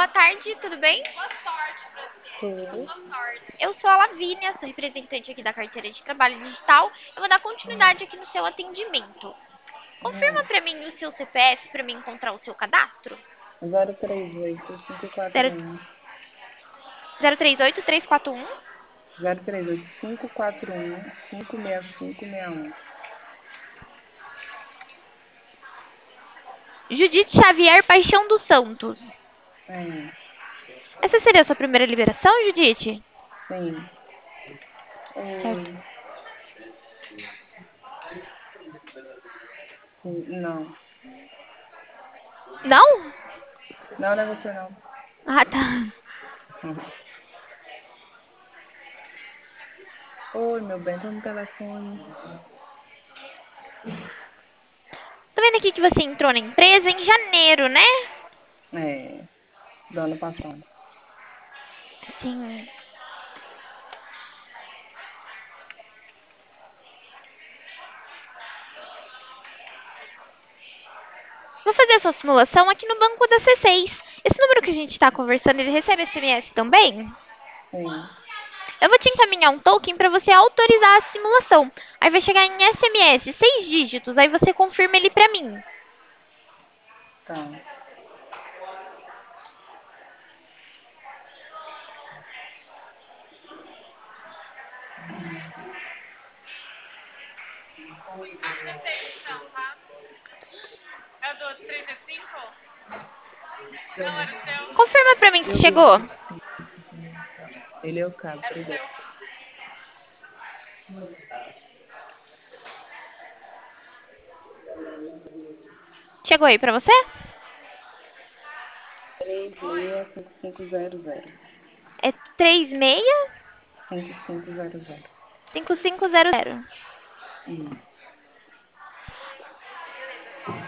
boa tarde, tudo bem? Tudo. Eu sou a Lavínia, sou representante aqui da carteira de trabalho digital. Eu vou dar continuidade aqui no seu atendimento. Confirma Hum. para mim o seu CPF para mim encontrar o seu cadastro. 038 541 038-341. 038 541 56561. Judite Xavier Paixão dos Santos. É, Essa seria a sua primeira liberação, Judite? sim. Certo. Oi. Sim, não. Não? Não, não é você não. Ah, tá. Oi, meu bem, tô no telefone. Tô vendo aqui que você entrou na empresa em janeiro, né? É, do ano passado. Sim. Vou fazer a sua simulação aqui no banco da C6. Esse número que a gente está conversando, ele recebe SMS também? Sim, Eu vou te encaminhar um token para você autorizar a simulação. Aí vai chegar em SMS, 6 dígitos. Aí você confirma ele para mim. tá. Confirma para mim se Eu vi chegou. aqui. Ele é o cabo, obrigado. Chegou aí para você? 365500. É 365500. 5500. Isso.